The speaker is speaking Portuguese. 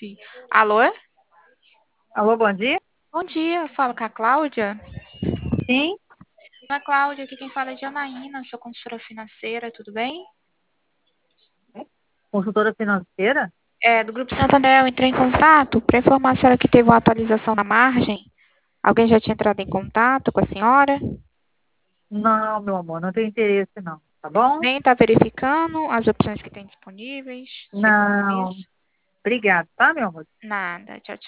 Sim. Alô? Alô, bom dia? Bom dia, fala com a Cláudia. Sim, Oi, Cláudia, aqui quem fala é Janaína, sou consultora financeira, tudo bem? consultora financeira? Do Grupo Santander, eu entrei em contato para informar a senhora que teve uma atualização na margem. Alguém já tinha entrado em contato com a senhora? Não, meu amor, não tenho interesse não, tá bom? Nem está verificando as opções que tem disponíveis? Checando Não, isso? obrigado, tá, meu amor? Nada, tchau, tchau.